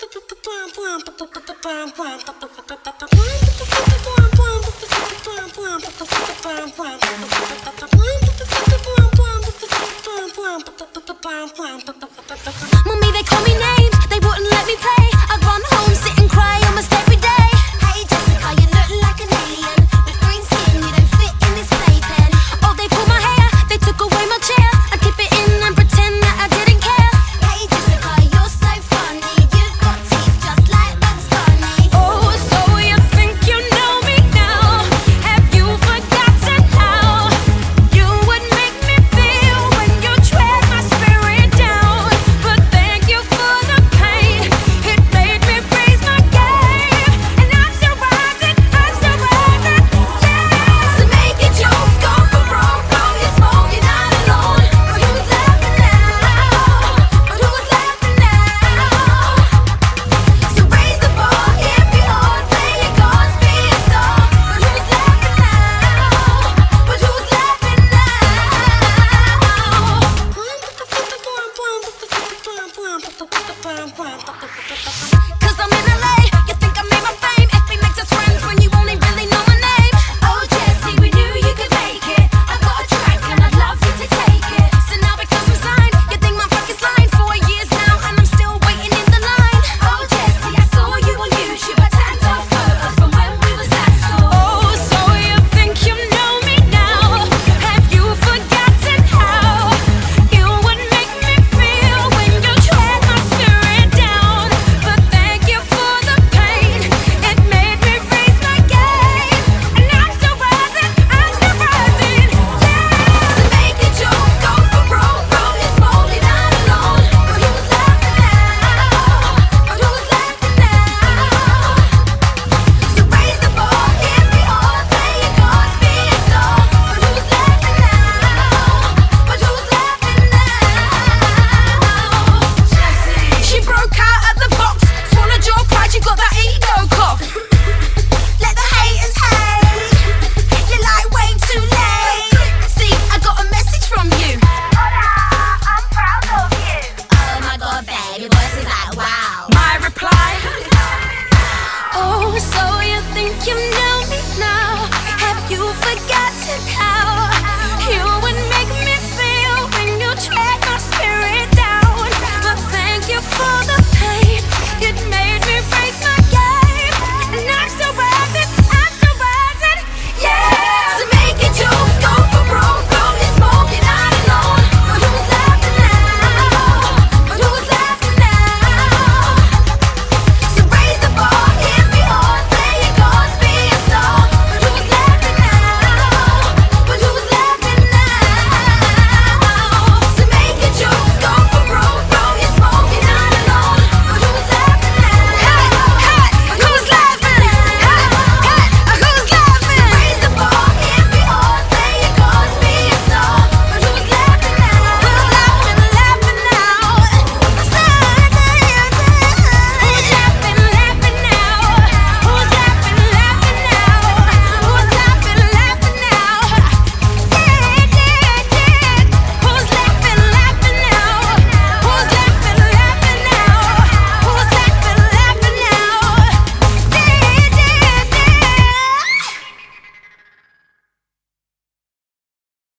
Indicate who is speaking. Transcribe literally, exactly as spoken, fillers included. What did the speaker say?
Speaker 1: Mommy, they call me names, they wouldn't let me play. I'd run home, sit and cry almost every day. Hey Jessica, you look like an alien with green skin, you don't fit in this playpen. Oh, they pulled my hair, they took away my chair. I dip it in and pretend that I didn't care. Hey Jessica, you're so funny, you've got teeth just like Bugs Bunny. Oh, so you think you know me now? Have you forgotten how you would make me feel when you tread my spirit down? But thank you for the pain, it made me raise my game. And I'm still rising, I'm still rising, yeah. So make it yours, go for broke, bro, you're smoking out alone. But who's laughing now? But who's laughing now? So raise the bar, if you hard, play your cards, be a star. But who's laughing now? But who's laughing now? Cause I'm in L A, you think I made my fame.